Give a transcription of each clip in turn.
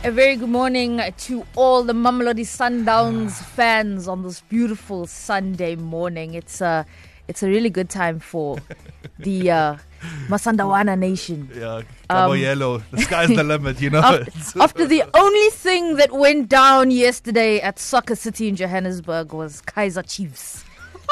A very good morning to all the Mamelodi Sundowns fans on this beautiful Sunday morning. It's a really good time for the Masandawana Nation. Yeah, Cabo Yellow. The sky's the limit, you know. After the only thing that went down yesterday at Soccer City in Johannesburg was Kaizer Chiefs.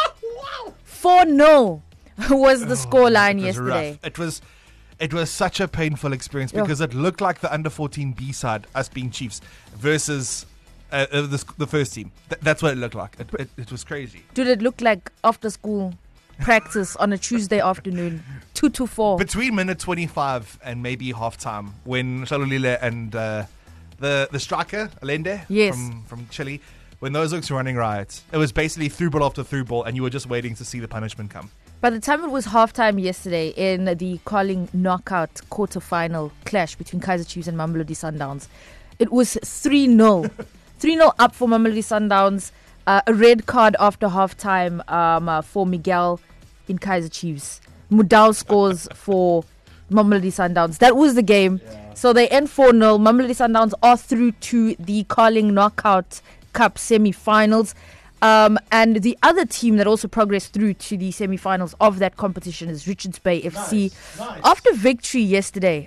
4-0 was the scoreline yesterday. Rough. It was such a painful experience because it looked like the under-14 B side, us being Chiefs, versus the first team. That's what it looked like. It was crazy. Dude, it looked like after school practice on a Tuesday afternoon, 2-4. Between minute 25 and maybe halftime, when Shalulile and the striker, Allende, from Chile, when those looks were running riot, it was basically through ball after through ball, and you were just waiting to see the punishment come. By the time it was halftime yesterday in the Carling knockout quarter-final clash between Kaizer Chiefs and Mamelodi Sundowns, it was 3-0. 3-0 up for Mamelodi Sundowns. A red card after halftime for Miguel in Kaizer Chiefs. Mudau scores for Mamelodi Sundowns. That was the game. Yeah. So they end 4-0. Mamelodi Sundowns are through to the Carling Knockout Cup semi-finals. And the other team that also progressed through to the semi-finals of that competition is Richards Bay FC. Nice. After victory yesterday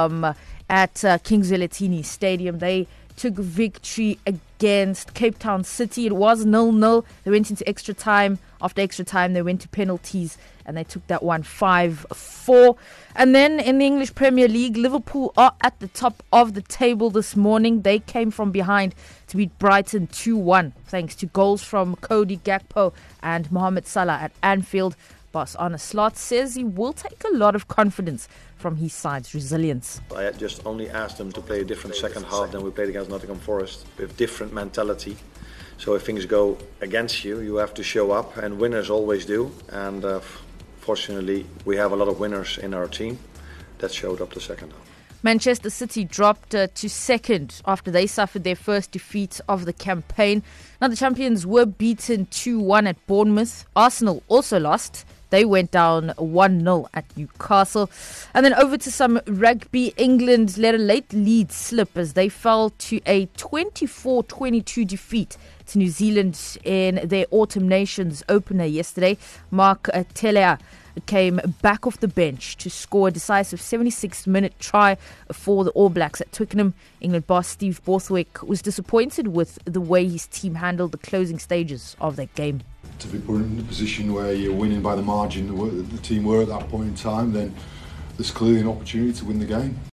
at Kings Welletini Stadium, they took victory against Cape Town City. It was 0-0. They went into extra time. After extra time, they went to penalties and they took that one 5-4. And then in the English Premier League, Liverpool are at the top of the table this morning. They came from behind to beat Brighton 2-1 thanks to goals from Cody Gakpo and Mohamed Salah at Anfield. Boss Arne Slot says he will take a lot of confidence from his side's resilience. I just only asked them to play a different second half than we played against Nottingham Forest, with different mentality. So if things go against you, you have to show up, and winners always do. And fortunately, we have a lot of winners in our team that showed up the second half. Manchester City dropped to second after they suffered their first defeat of the campaign. Now the champions were beaten 2-1 at Bournemouth. Arsenal also lost. They went down 1-0 at Newcastle. And then over to some rugby. England let a late lead slip as they fell to a 24-22 defeat to New Zealand in their Autumn Nations opener yesterday. Mark Telea came back off the bench to score a decisive 76-minute try for the All Blacks at Twickenham. England boss Steve Borthwick was disappointed with the way his team handled the closing stages of that game. To be put in a position where you're winning by the margin the team were at that point in time, then there's clearly an opportunity to win the game.